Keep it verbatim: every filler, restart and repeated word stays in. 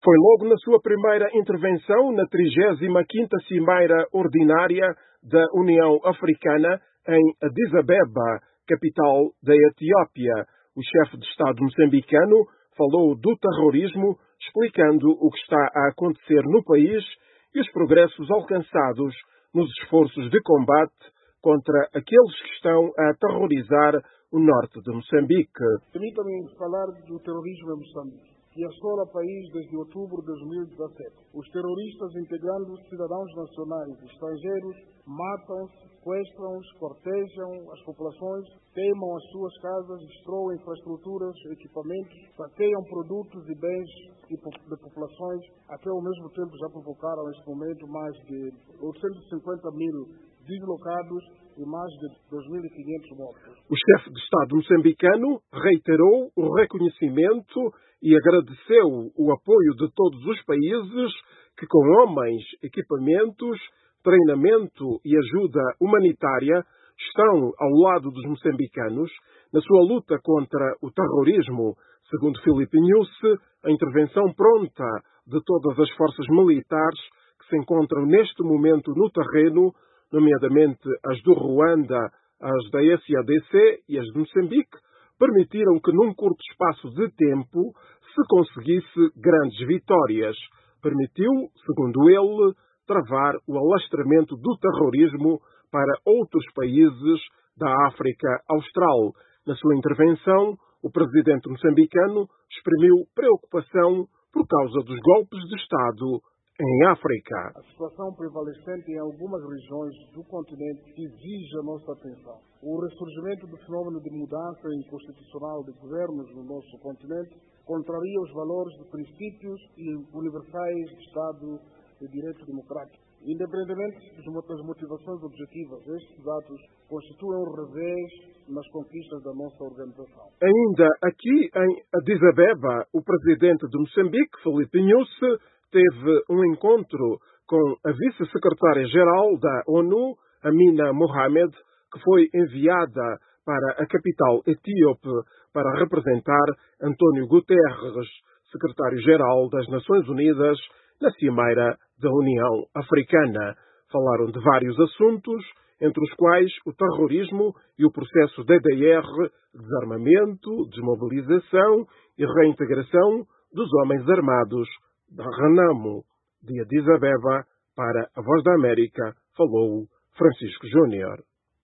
Foi logo na sua primeira intervenção na trigésima quinta Cimeira Ordinária da União Africana em Addis Abeba, capital da Etiópia. O chefe de Estado moçambicano falou do terrorismo, explicando o que está a acontecer no país e os progressos alcançados nos esforços de combate contra aqueles que estão a aterrorizar o norte de Moçambique. Permita-me falar do terrorismo em Moçambique, que assola o país desde outubro de dois mil e dezassete. Os terroristas, integrando cidadãos nacionais e estrangeiros, matam-se, sequestram-se, cortejam as populações, queimam as suas casas, destroem infraestruturas, equipamentos, saqueiam produtos e bens de populações, até ao mesmo tempo já provocaram neste momento mais de oitocentos e cinquenta mil deslocados e mais de dois mil e quinhentos mortos. O chefe de Estado moçambicano reiterou o reconhecimento e agradeceu o apoio de todos os países que, com homens, equipamentos, treinamento e ajuda humanitária, estão ao lado dos moçambicanos na sua luta contra o terrorismo. Segundo Filipe Nyusi, a intervenção pronta de todas as forças militares que se encontram neste momento no terreno, nomeadamente as do Ruanda, as da S A D C e as de Moçambique, permitiram que num curto espaço de tempo se conseguisse grandes vitórias. Permitiu, segundo ele, travar o alastramento do terrorismo para outros países da África Austral. Na sua intervenção, o presidente moçambicano exprimiu preocupação por causa dos golpes de Estado em África. A situação prevalecente em algumas regiões do continente exige a nossa atenção. O ressurgimento do fenômeno de mudança inconstitucional de governos no nosso continente contraria os valores de princípios universais de Estado e direito democrático. Independentemente das motivações objetivas, estes atos constituem um revés nas conquistas da nossa organização. Ainda aqui em Addis Abeba, o presidente de Moçambique, Filipe Nyusi, teve um encontro com a vice-secretária-geral da ONU, Amina Mohamed, que foi enviada para a capital etíope para representar António Guterres, secretário-geral das Nações Unidas, na Cimeira da União Africana. Falaram de vários assuntos, entre os quais o terrorismo e o processo D D R, desarmamento, desmobilização e reintegração dos homens armados da Renamo. De Addis Abeba, para a Voz da América, falou Francisco Júnior.